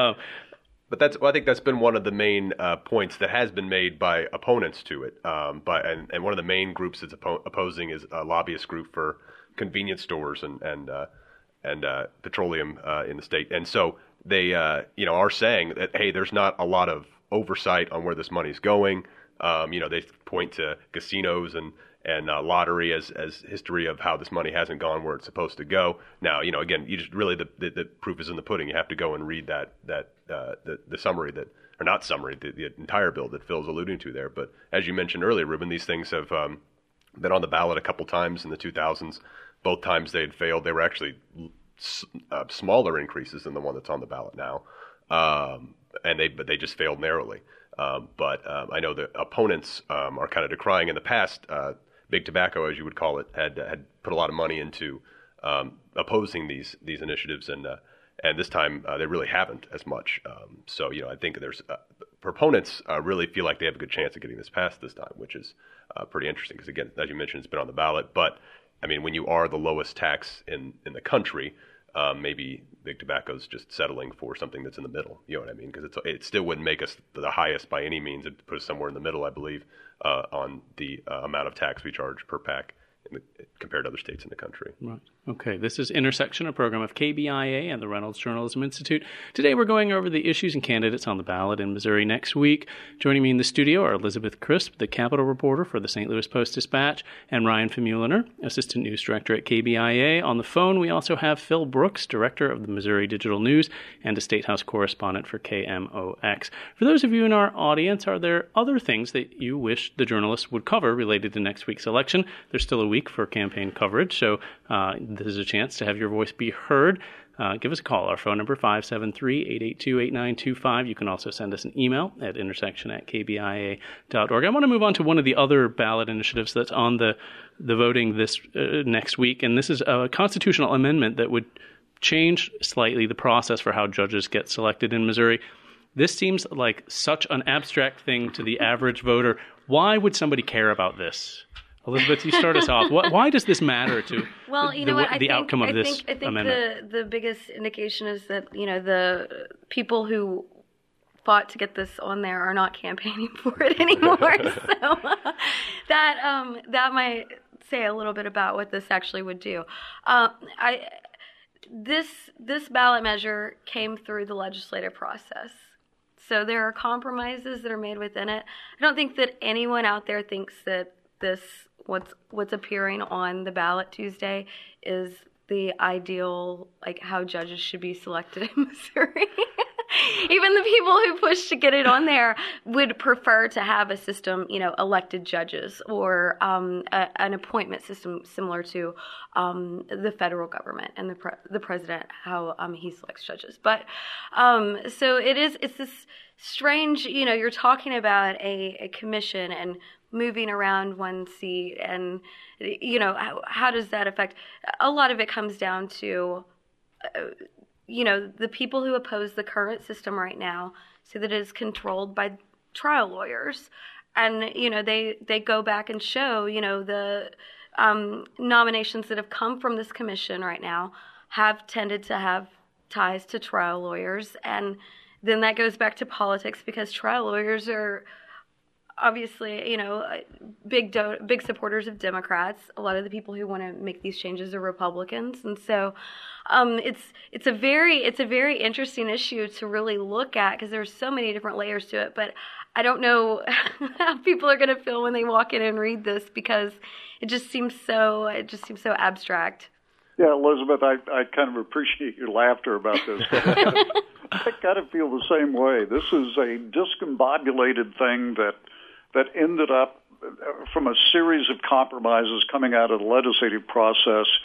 I think that's been one of the main points that has been made by opponents to it. And one of the main groups that's opposing is a lobbyist group for convenience stores and petroleum in the state. And so they are saying that, hey, there's not a lot of oversight on where this money's going. They point to casinos and lottery as history of how this money hasn't gone where it's supposed to go. Now, again, you just really the proof is in the pudding. You have to go and read the summary the entire bill that Phil's alluding to there. But as you mentioned earlier, Ruben, these things have been on the ballot a couple times in the 2000s. Both times they had failed. They were actually smaller increases than the one that's on the ballot now, but they just failed narrowly. But I know the opponents are kind of decrying. In the past, Big Tobacco, as you would call it, had put a lot of money into opposing these initiatives, and this time they really haven't as much. So I think there's proponents really feel like they have a good chance of getting this passed this time, which is pretty interesting because, again, as you mentioned, it's been on the ballot. But I mean, when you are the lowest tax in the country, maybe Big Tobacco's just settling for something that's in the middle. You know what I mean? Because it still wouldn't make us the highest by any means. It'd put us somewhere in the middle, I believe, on the amount of tax we charge per pack compared to other states in the country. Right. Okay, this is Intersection, a program of KBIA and the Reynolds Journalism Institute. Today we're going over the issues and candidates on the ballot in Missouri next week. Joining me in the studio are Elizabeth Crisp, the Capitol reporter for the St. Louis Post-Dispatch, and Ryan Famuliner, Assistant News Director at KBIA. On the phone, we also have Phil Brooks, Director of the Missouri Digital News and a State House correspondent for KMOX. For those of you in our audience, are there other things that you wish the journalists would cover related to next week's election? There's still a week for campaign coverage, so this is a chance to have your voice be heard. Give us a call. Our phone number, 573-882-8925. You can also send us an email at intersection@kbia.org. I want to move on to one of the other ballot initiatives that's on the voting this next week, and this is a constitutional amendment that would change slightly the process for how judges get selected in Missouri. This seems like such an abstract thing to the average voter. Why would somebody care about this? Elizabeth, you start us off. Why does this matter to the outcome of this amendment? I think the biggest indication is that, the people who fought to get this on there are not campaigning for it anymore. So that might say a little bit about what this actually would do. This ballot measure came through the legislative process. So there are compromises that are made within it. I don't think that anyone out there thinks that what's appearing on the ballot Tuesday is the ideal, how judges should be selected in Missouri. Even the people who pushed to get it on there would prefer to have a system, elected judges or an appointment system similar to the federal government and the president, how he selects judges. But so it's this strange, you're talking about a commission and moving around one seat, and how does that affect? A lot of it comes down to the people who oppose the current system right now, so that it is controlled by trial lawyers, and they go back and show the nominations that have come from this commission right now have tended to have ties to trial lawyers, and then that goes back to politics because trial lawyers are obviously, big supporters of Democrats. A lot of the people who want to make these changes are Republicans, and so it's a very interesting issue to really look at because there's so many different layers to it. But I don't know how people are going to feel when they walk in and read this because it just seems so abstract. Yeah, Elizabeth, I kind of appreciate your laughter about this. I kind of feel the same way. This is a discombobulated thing that ended up from a series of compromises coming out of the legislative process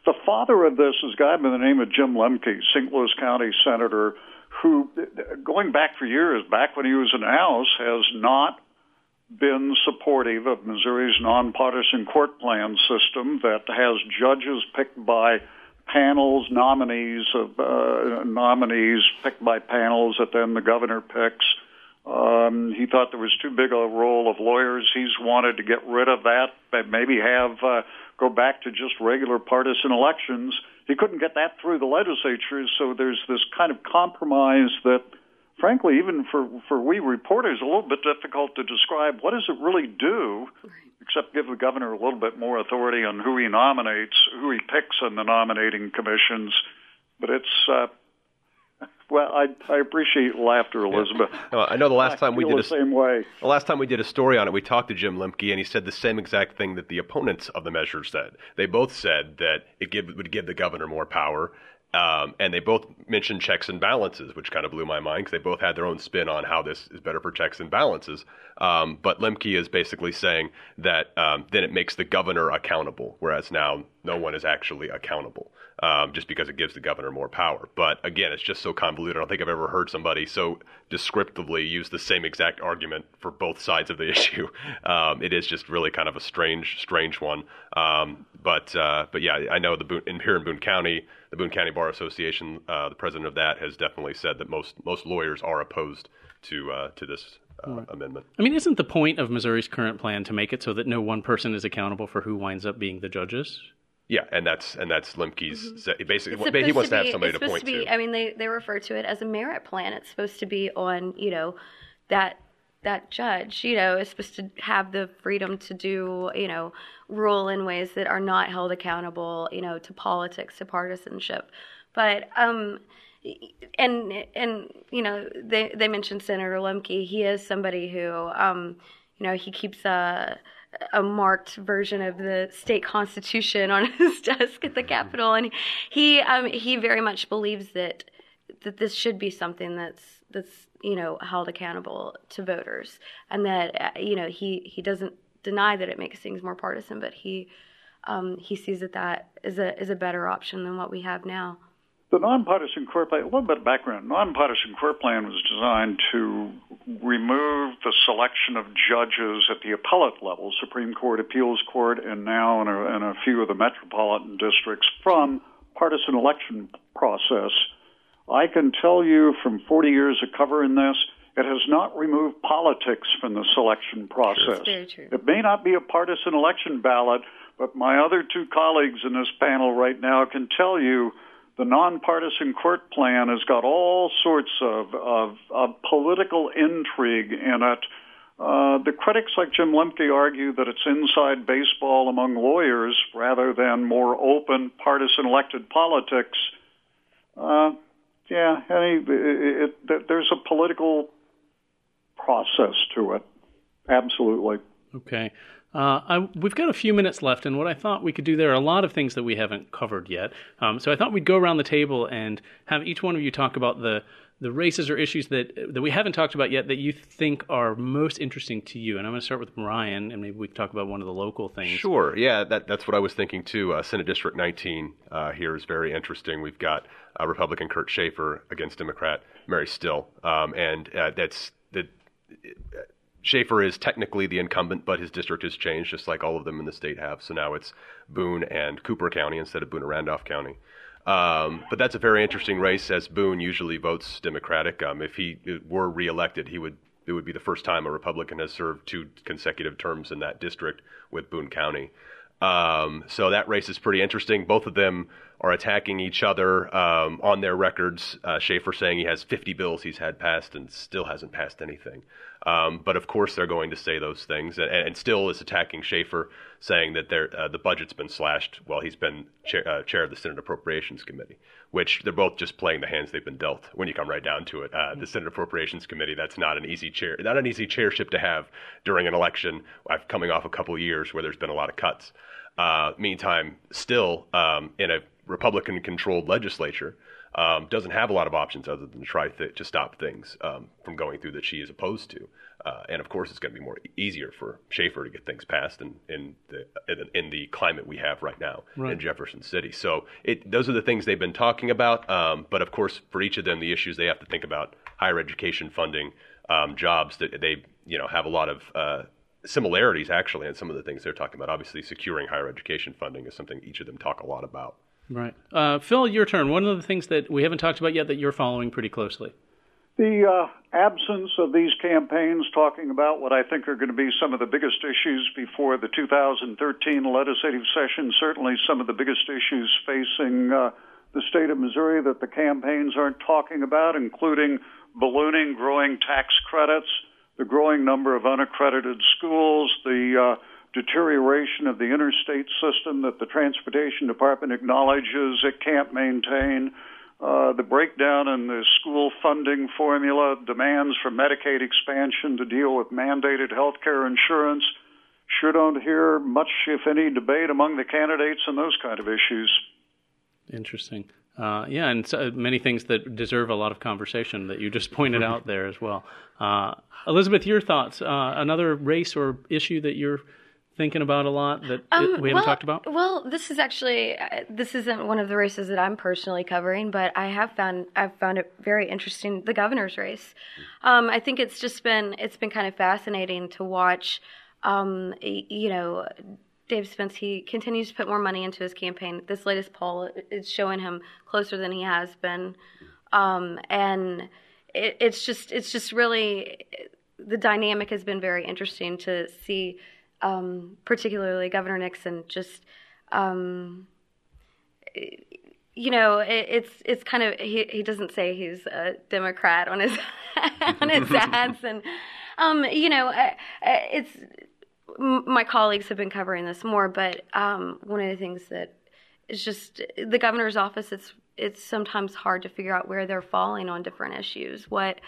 The father of this is a guy by the name of Jim Lemke, St. Louis County Senator, who, going back for years, back when he was in the House, has not been supportive of Missouri's nonpartisan court plan system that has judges picked by panels, nominees picked by panels that then the governor picks. He thought there was too big a role of lawyers. He's wanted to get rid of that, but maybe go back to just regular partisan elections. He couldn't get that through the legislature, so there's this kind of compromise that, frankly, even for we reporters, a little bit difficult to describe. What does it really do, except give the governor a little bit more authority on who he nominates, who he picks on the nominating commissions? But it's... Well, I appreciate laughter, Elizabeth. Yeah. No, I know the last time we did the last time we did a story on it, we talked to Jim Lemke, and he said the same exact thing that the opponents of the measure said. They both said that it would give the governor more power, and they both mentioned checks and balances, which kind of blew my mind because they both had their own spin on how this is better for checks and balances. But Lemke is basically saying that then it makes the governor accountable, whereas now no one is actually accountable. Just because it gives the governor more power. But again, it's just so convoluted. I don't think I've ever heard somebody so descriptively use the same exact argument for both sides of the issue. It is just really kind of a strange one. But yeah, I know here in Boone County, the Boone County Bar Association, the president of that has definitely said that most lawyers are opposed to this amendment. I mean, isn't the point of Missouri's current plan to make it so that no one person is accountable for who winds up being the judges? Yeah, and that's Lemke's basically. He wants to have somebody to point to. I mean, they refer to it as a merit plan. It's supposed to be on, that judge, is supposed to have the freedom to do, rule in ways that are not held accountable, to politics, to partisanship. But they mentioned Senator Lemke. He is somebody who, he keeps a marked version of the state constitution on his desk at the Capitol, and he very much believes that this should be something that's held accountable to voters, and that he doesn't deny that it makes things more partisan, but he sees that is a better option than what we have now. The nonpartisan court plan, a little bit of background. Nonpartisan court plan was designed to remove the selection of judges at the appellate level, Supreme Court, Appeals Court, and now in a few of the metropolitan districts, from partisan election process. I can tell you from 40 years of covering this, it has not removed politics from the selection process. That's very true. It may not be a partisan election ballot, but my other two colleagues in this panel right now can tell you the nonpartisan court plan has got all sorts of political intrigue in it. The critics like Jim Lemke argue that it's inside baseball among lawyers rather than more open partisan elected politics. There's a political process to it. Absolutely. Okay. We've got a few minutes left, and what I thought we could do, there are a lot of things that we haven't covered yet. So I thought we'd go around the table and have each one of you talk about the races or issues that we haven't talked about yet that you think are most interesting to you. And I'm going to start with Ryan, and maybe we can talk about one of the local things. Sure. Yeah, that's what I was thinking too. Senate District 19 here is very interesting. We've got Republican Kurt Schaefer against Democrat Mary Still, Schaefer is technically the incumbent, but his district has changed, just like all of them in the state have. So now it's Boone and Cooper County instead of Boone and Randolph County. But that's a very interesting race, as Boone usually votes Democratic. If he were reelected, it would be the first time a Republican has served 2 consecutive terms in that district with Boone County. So that race is pretty interesting. Both of them are attacking each other on their records. Schaefer saying he has 50 bills he's had passed and still hasn't passed anything. But of course they're going to say those things, and Still is attacking Schaefer, saying that the budget's been slashed while he's been chair of the Senate Appropriations Committee, which they're both just playing the hands they've been dealt. When you come right down to it, the Senate Appropriations Committee, that's not an easy chairship to have during an election. Coming off a couple of years where there's been a lot of cuts. Meantime, Still in a Republican-controlled legislature, doesn't have a lot of options other than to try to stop things from going through that she is opposed to. And of course, it's going to be more easier for Schaefer to get things passed in the climate we have right now in Jefferson City. So those are the things they've been talking about. But of course, for each of them, the issues they have to think about: higher education funding, jobs. That they have a lot of similarities actually in some of the things they're talking about. Obviously, securing higher education funding is something each of them talk a lot about. Right. Phil, your turn. One of the things that we haven't talked about yet that you're following pretty closely. The absence of these campaigns talking about what I think are going to be some of the biggest issues before the 2013 legislative session, certainly some of the biggest issues facing the state of Missouri that the campaigns aren't talking about, including ballooning, growing tax credits, the growing number of unaccredited schools, the deterioration of the interstate system that the Transportation Department acknowledges it can't maintain, the breakdown in the school funding formula, demands for Medicaid expansion to deal with mandated health care insurance. Sure don't hear much, if any, debate among the candidates on those kind of issues. Interesting. And so many things that deserve a lot of conversation that you just pointed out there as well. Elizabeth, your thoughts? Another race or issue that you're thinking about a lot that we haven't talked about? Well, this isn't one of the races that I'm personally covering, but I've found it very interesting. The governor's race. I think it's been kind of fascinating to watch. Dave Spence, he continues to put more money into his campaign. This latest poll is showing him closer than he has been, and it's just really, the dynamic has been very interesting to see. Particularly Governor Nixon, just it's kind of, he doesn't say he's a Democrat on his ads, and it's, my colleagues have been covering this more, but one of the things that is just the governor's office, it's sometimes hard to figure out where they're falling on different issues. What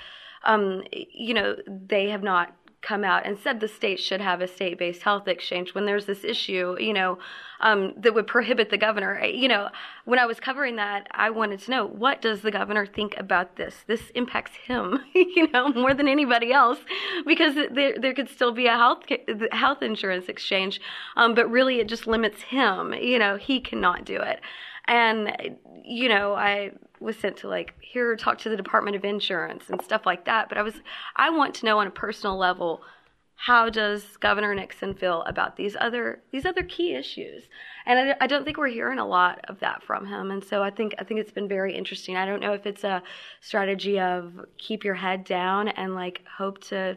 they have not come out and said the state should have a state-based health exchange when there's this issue, that would prohibit the governor. When I was covering that, I wanted to know, what does the governor think about this? This impacts him, more than anybody else, because there could still be a health insurance exchange, but really it just limits him. He cannot do it. And, I was sent to talk to the Department of Insurance and stuff like that. But I want to know on a personal level, how does Governor Nixon feel about these other key issues? And I don't think we're hearing a lot of that from him. And so I think it's been very interesting. I don't know if it's a strategy of keep your head down and hope to,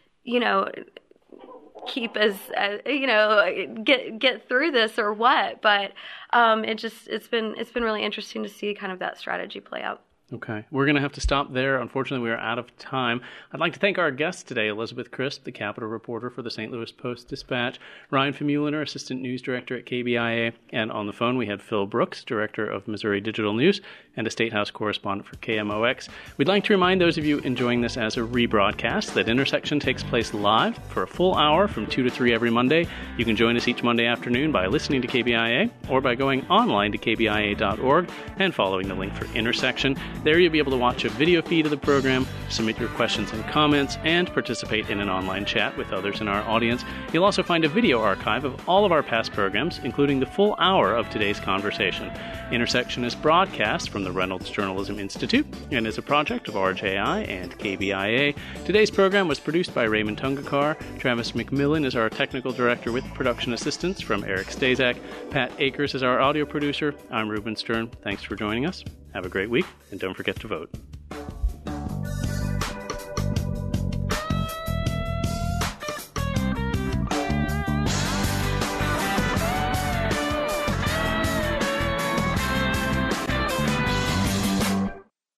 keep get through this or what, but it's been really interesting to see kind of that strategy play out. Okay. We're going to have to stop there. Unfortunately, we are out of time. I'd like to thank our guests today, Elizabeth Crisp, the Capitol reporter for the St. Louis Post-Dispatch, Ryan Famuliner, Assistant News Director at KBIA, and on the phone we had Phil Brooks, Director of Missouri Digital News and a State House correspondent for KMOX. We'd like to remind those of you enjoying this as a rebroadcast that Intersection takes place live for a full hour from 2 to 3 every Monday. You can join us each Monday afternoon by listening to KBIA or by going online to kbia.org and following the link for Intersection. There you'll be able to watch a video feed of the program, submit your questions and comments, and participate in an online chat with others in our audience. You'll also find a video archive of all of our past programs, including the full hour of today's conversation. Intersection is broadcast from the Reynolds Journalism Institute and is a project of RJI and KBIA. Today's program was produced by Raymond Tungakar. Travis McMillan is our technical director with production assistance from Eric Stazak. Pat Akers is our audio producer. I'm Ruben Stern. Thanks for joining us. Have a great week, and don't forget to vote.